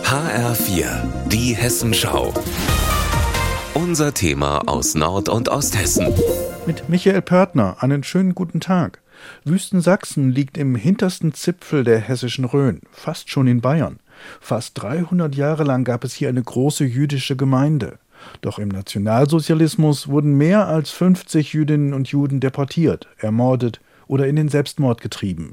HR4, die Hessenschau. Unser Thema aus Nord- und Osthessen. Mit Michael Pörtner, einen schönen guten Tag. Wüstensachsen liegt im hintersten Zipfel der hessischen Rhön, fast schon in Bayern. Fast 300 Jahre lang gab es hier eine große jüdische Gemeinde. Doch im Nationalsozialismus wurden mehr als 50 Jüdinnen und Juden deportiert, ermordet oder in den Selbstmord getrieben.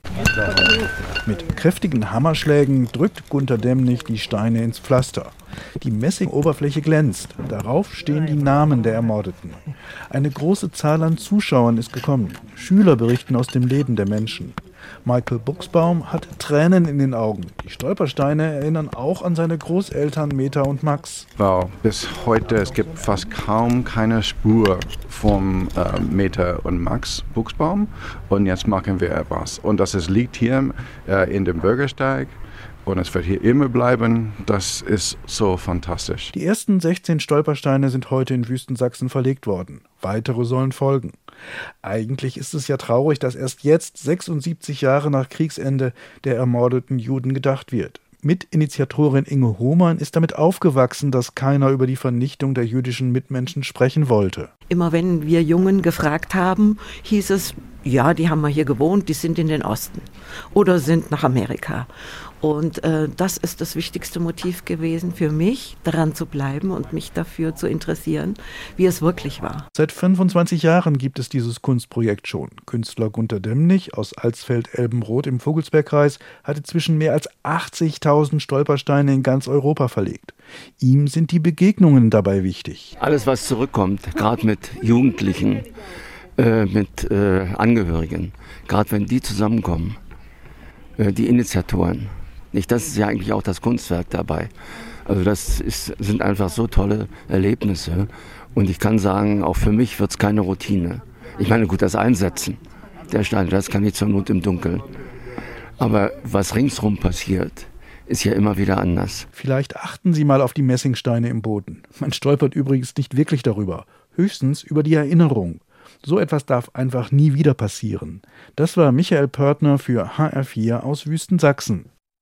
Mit kräftigen Hammerschlägen drückt Gunter Demnig die Steine ins Pflaster. Die Messingoberfläche glänzt. Darauf stehen die Namen der Ermordeten. Eine große Zahl an Zuschauern ist gekommen. Schüler berichten aus dem Leben der Menschen. Michael Buchsbaum hat Tränen in den Augen. Die Stolpersteine erinnern auch an seine Großeltern Meta und Max. Wow, bis heute, es gibt fast kaum keine Spur vom Meta und Max Buchsbaum. Und jetzt machen wir etwas. Und das liegt hier in dem Bürgersteig. Und es wird hier immer bleiben. Das ist so fantastisch. Die ersten 16 Stolpersteine sind heute in Wüstensachsen verlegt worden. Weitere sollen folgen. Eigentlich ist es ja traurig, dass erst jetzt, 76 Jahre nach Kriegsende, der ermordeten Juden gedacht wird. Mitinitiatorin Inge Hohmann ist damit aufgewachsen, dass keiner über die Vernichtung der jüdischen Mitmenschen sprechen wollte. Immer wenn wir Jungen gefragt haben, hieß es, ja, die haben mal hier gewohnt, die sind in den Osten oder sind nach Amerika. Und das ist das wichtigste Motiv gewesen für mich, daran zu bleiben und mich dafür zu interessieren, wie es wirklich war. Seit 25 Jahren gibt es dieses Kunstprojekt schon. Künstler Gunter Demnig aus Alsfeld-Elbenroth im Vogelsbergkreis hat inzwischen mehr als 80.000 Stolpersteine in ganz Europa verlegt. Ihm sind die Begegnungen dabei wichtig. Alles, was zurückkommt, gerade mit Jugendlichen, mit Angehörigen, gerade wenn die zusammenkommen, die Initiatoren. Das ist ja eigentlich auch das Kunstwerk dabei. Also sind einfach so tolle Erlebnisse. Und ich kann sagen, auch für mich wird es keine Routine. Ich meine, gut, das Einsetzen der Steine, das kann ich zur Not im Dunkeln. Aber was ringsrum passiert, ist ja immer wieder anders. Vielleicht achten Sie mal auf die Messingsteine im Boden. Man stolpert übrigens nicht wirklich darüber, höchstens über die Erinnerung. So etwas darf einfach nie wieder passieren. Das war Michael Pörtner für HR4 aus Wüstensachsen.